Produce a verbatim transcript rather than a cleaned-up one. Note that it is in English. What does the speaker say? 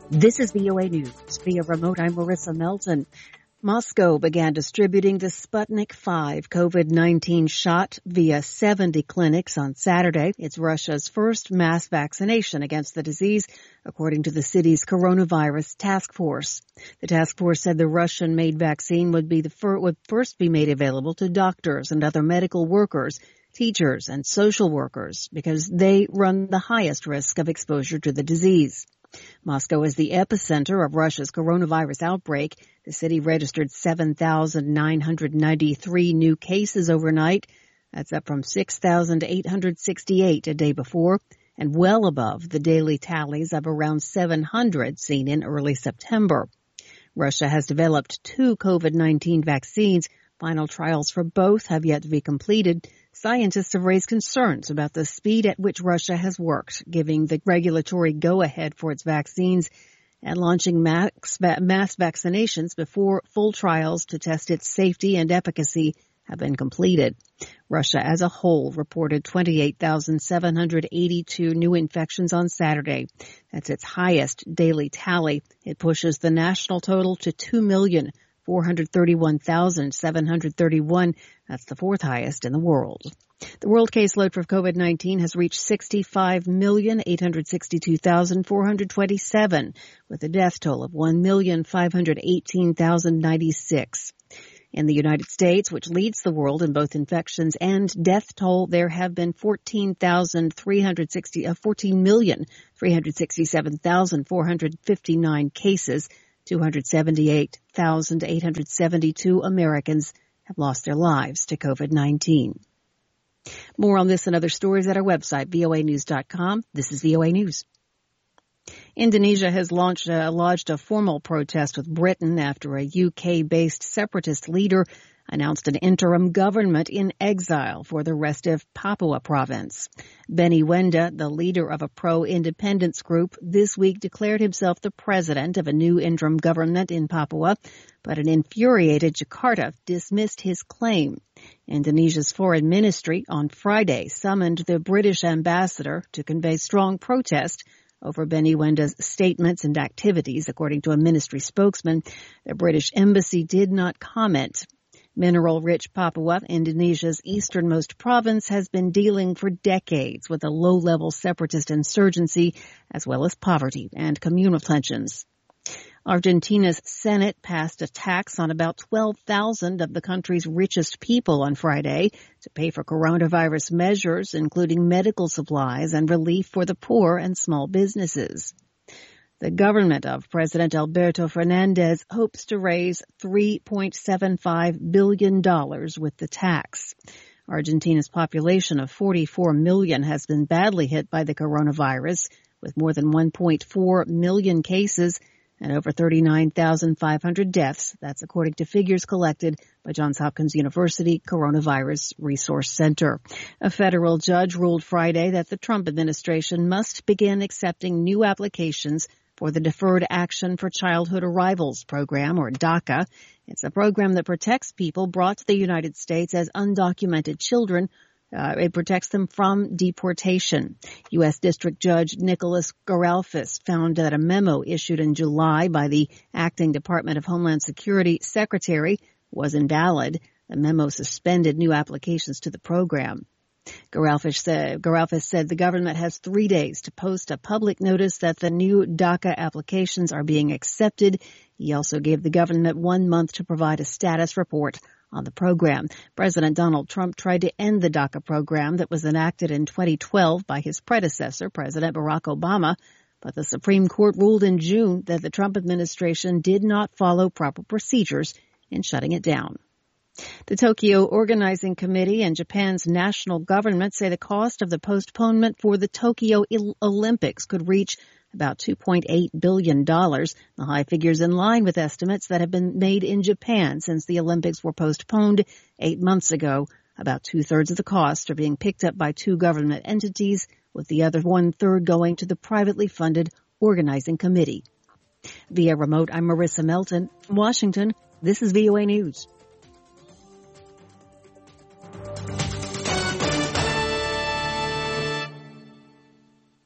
This is V O A News. Via remote, I'm Marissa Melton. Moscow began distributing the Sputnik five COVID nineteen shot via seventy clinics on Saturday. It's Russia's first mass vaccination against the disease, according to the city's coronavirus task force. The task force said the Russian-made vaccine would be the fir- would first be made available to doctors and other medical workers, teachers, and social workers because they run the highest risk of exposure to the disease. Moscow is the epicenter of Russia's coronavirus outbreak. The city registered seven thousand nine hundred ninety-three new cases overnight. That's up from six thousand eight hundred sixty-eight a day before, and well above the daily tallies of around seven hundred seen in early September. Russia has developed two COVID nineteen vaccines. Final trials for both have yet to be completed. Scientists have raised concerns about the speed at which Russia has worked, giving the regulatory go-ahead for its vaccines and launching mass, mass vaccinations before full trials to test its safety and efficacy have been completed. Russia as a whole reported twenty-eight thousand seven hundred eighty-two new infections on Saturday. That's its highest daily tally. It pushes the national total to two million four hundred thirty-one thousand seven hundred thirty-one. That's the fourth highest in the world. The world caseload for COVID nineteen has reached sixty-five million eight hundred sixty-two thousand four hundred twenty-seven, with a death toll of one million five hundred eighteen thousand ninety-six. In the United States, which leads the world in both infections and death toll, there have been fourteen thousand three hundred sixty, uh, fourteen million three hundred sixty-seven thousand four hundred fifty-nine cases. two hundred seventy-eight thousand eight hundred seventy-two Americans have lost their lives to COVID nineteen. More on this and other stories at our website, V O A news dot com. This is V O A News. Indonesia has launched a, lodged a formal protest with Britain after a U K-based separatist leader announced an interim government in exile for the rest of Papua province. Benny Wenda, the leader of a pro-independence group, this week declared himself the president of a new interim government in Papua, but an infuriated Jakarta dismissed his claim. Indonesia's foreign ministry on Friday summoned the British ambassador to convey strong protest over Benny Wenda's statements and activities, according to a ministry spokesman. The British embassy did not comment. Mineral-rich Papua, Indonesia's easternmost province, has been dealing for decades with a low-level separatist insurgency, as well as poverty and communal tensions. Argentina's Senate passed a tax on about twelve thousand of the country's richest people on Friday to pay for coronavirus measures, including medical supplies and relief for the poor and small businesses. The government of President Alberto Fernandez hopes to raise three point seven five billion dollars with the tax. Argentina's population of forty-four million has been badly hit by the coronavirus, with more than one point four million cases and over thirty-nine thousand five hundred deaths. That's according to figures collected by Johns Hopkins University Coronavirus Resource Center. A federal judge ruled Friday that the Trump administration must begin accepting new applications for the Deferred Action for Childhood Arrivals program, or DACA. It's a program that protects people brought to the United States as undocumented children. Uh, it protects them from deportation. U S. District Judge Nicholas Garalfis found that a memo issued in July by the acting Department of Homeland Security secretary was invalid. The memo suspended new applications to the program. Garalfis said, Garalfis said the government has three days to post a public notice that the new DACA applications are being accepted. He also gave the government one month to provide a status report on the program. President Donald Trump tried to end the DACA program that was enacted in twenty twelve by his predecessor, President Barack Obama, but the Supreme Court ruled in June that the Trump administration did not follow proper procedures in shutting it down. The Tokyo Organizing Committee and Japan's national government say the cost of the postponement for the Tokyo Olympics could reach about two point eight billion dollars. The high figure's in line with estimates that have been made in Japan since the Olympics were postponed eight months ago. About two-thirds of the cost are being picked up by two government entities, with the other one-third going to the privately funded Organizing Committee. Via remote, I'm Marissa Melton. From Washington, this is V O A News.